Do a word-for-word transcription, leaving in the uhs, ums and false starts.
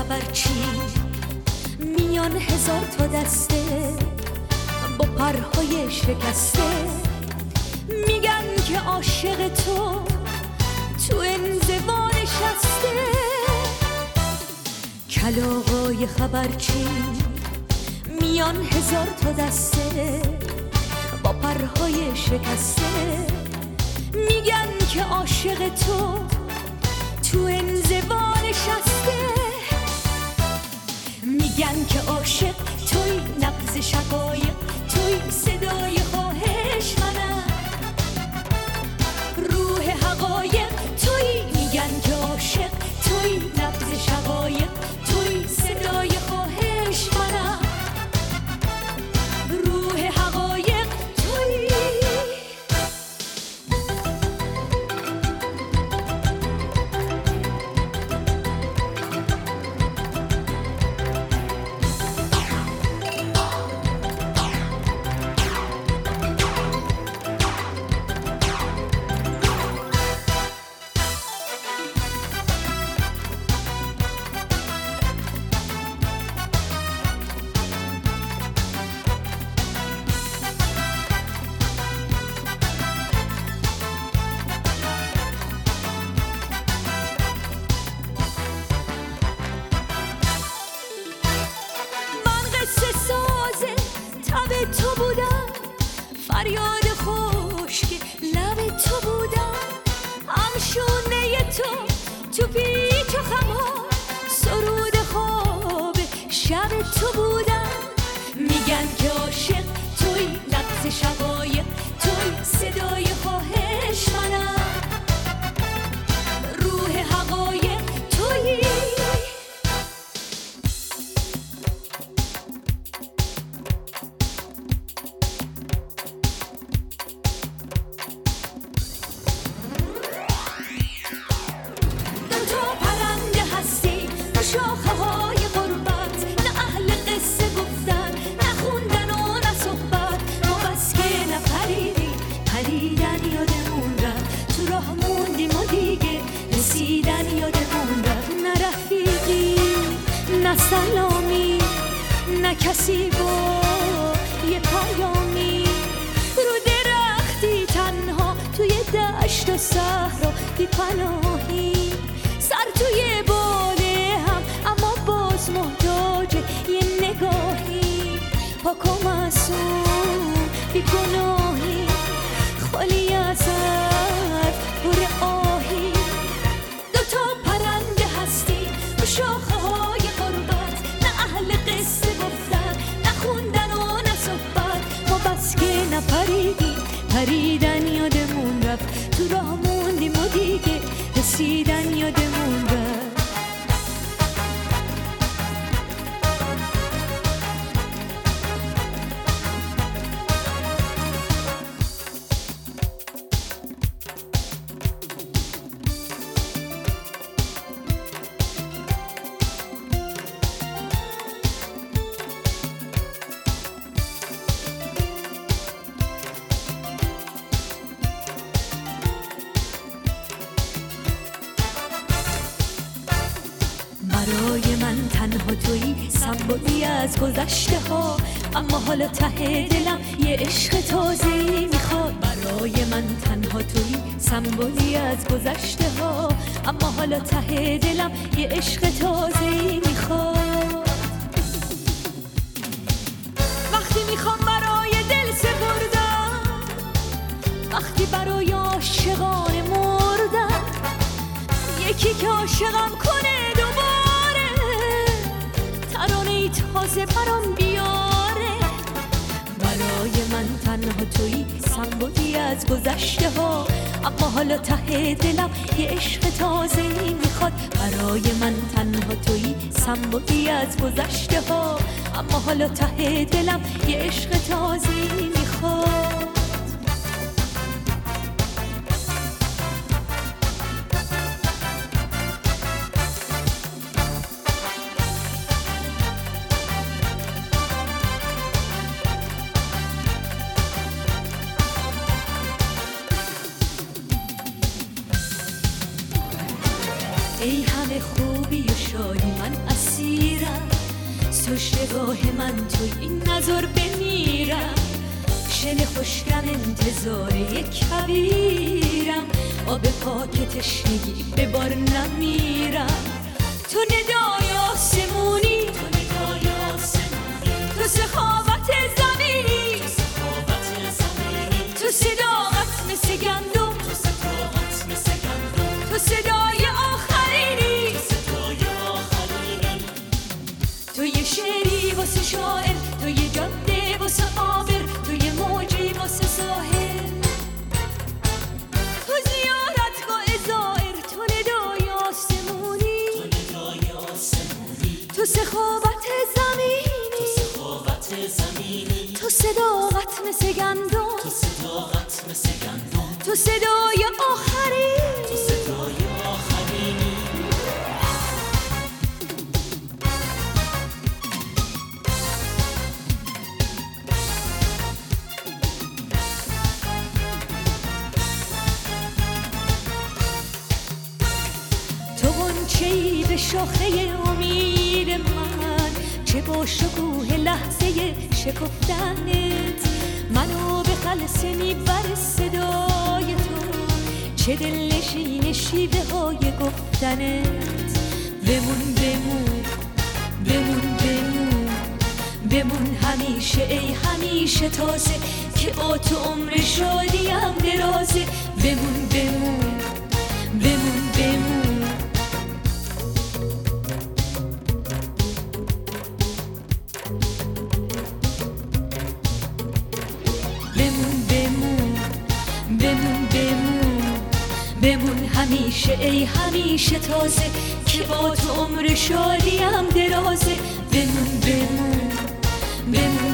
خبرچی میان هزار تا دسته با پرهای شکسته، میگن که عاشق تو تو انزوا نشسته. کلاغای خبرچی میان هزار تا دسته با پرهای شکسته، میگن که عاشق تو تو انزوا نشسته. میگن که عاشق توی، نبض شقایق توی، صدای خواهش منم، روح حقایق توی. میگن که عاشق توی، نبض شقایق توی، صدای خواهش منم، روح حقایق توی. تو بودم، فریاد خشک لب تو بودم، همشونه تو تو پیچ و خمار، سرود خواب شب تو بودم. میگن که عاشق توی، نبض شقایق توی، صدای خواهش منم، روح حقایق توی. شاخه های غربت، نه اهل قصه گفتن، نه خوندن و نه صحبت. ما بس که نپریدیم، پریدن یادمون رفت، تو راه موندیم و دیگه رسیدن یادمون رفت. نه رفیقی نه سلامی، نه کسی با یه پیامی، رو درختی تنها توی دشت و صحرا بی پناهی، سر توی باله هم اما باز محتاج یه نگاهی، پاک و معصوم بی گناهی، خالی از حرف پر آهی. دوتا پرنده هستی رو شاخه های غربت، نه اهل قصه گفتن، نه خوندن و نه صحبت. ما بس که نپریدیم، پریدن یادمون رفت، تو راه موندیم و دیگه رسیدن یادمون رفت. برای من تنها تویی، سمبولی از گذشته ها، اما حالا ته دلم یه عشق تازه‌ای میخواد. برای من تنها تویی، سمبولی از گذشته ها، اما حالا ته دلم یه عشق تازه‌ای میخواد. وقتی میخوام برای دل سپردم، وقتی برای عاشقان مردم، یکی که عاشقم کنه دوباره، ترانه‌ای تازه برام بیاره. برای من تنها تویی، سمبولی از گذشته ها، اما حالا ته دلم یه عشق تازه‌ای میخواد. برای من تنها تویی، سمبولی از گذشته ها، اما حالا ته دلم یه عشق تازه‌ای میخواد. ای همه خوبی و شادی من اسیرم، سشتگاه من توی این نظر بمیرم، شن خوشگم انتظار یک کبیرم، آب پاک تشنگی به بار نمیرم. تو ندای آسمونی، تو ندای آسمونی، تو سخاوت زمینی، تو سخاوت زمینی، تو صداقت مثل گندم، تو صداقت مثل گندم، تو صدای آخرینی، تو صدای آخرینی، تو یه شعری واسه شاعر، تو یه جاده واسه عابر، تو یه موجی واسه ساحل، تو زیارتگاه زائر، تو ندای آسمونی، تو ندای آسمونی، تو سخاوت زمینی، تو سخاوت زمینی، تو صداقت مثل گندم، تو صداقت مثل گندم، تو صدای آخرین، تو صدای آخرینی. غنچه‌ای به شاخه امید من، چه با شکوه لحظه شکفتنت منو به خلسه میبره صدای تو، چه دلنشین شیوه های گفتنت. بمون بمون بمون بمون بمون همیشه، ای همیشه تازه، که با تو عمر شادیم درازه. بمون بمون بمون بمون بمون بمون بمون همیشه، ای همیشه تازه، که با تو عمر شادیم درازه. بمون بمون بمون